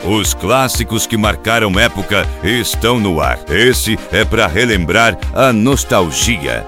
Os clássicos que marcaram época estão no ar. Esse é para relembrar a nostalgia.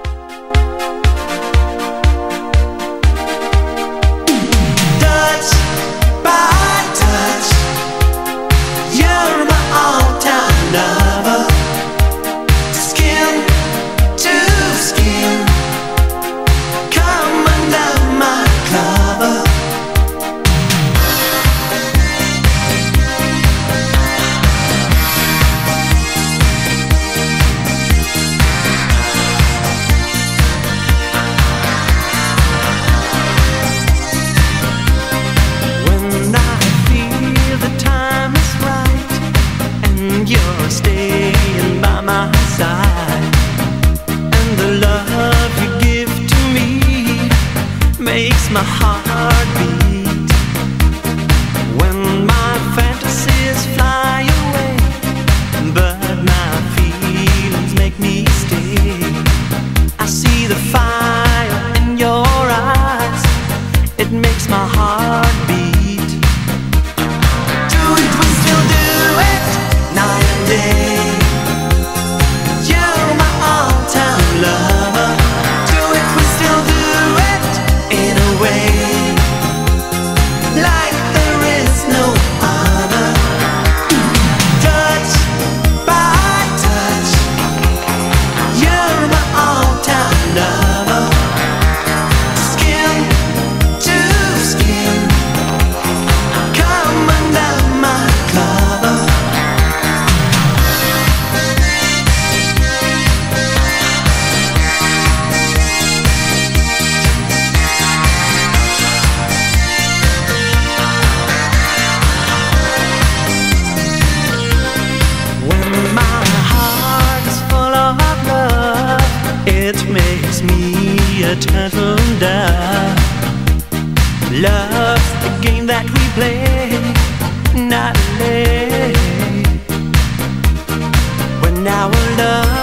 Makes my heart beat when my fantasies fly away, but my feelings make me stay. I see the fire in your eyes, it makes my heart beat. Do it, we still do it, night and day. You're my all-time lover. Do it, we still do it in a way like there is no other. Touch by touch, you're my all-time lover. Skin to skin, come under my cover. When my heart is full of love, it makes me a turtle dove. Love's the game that we play nightly. When our love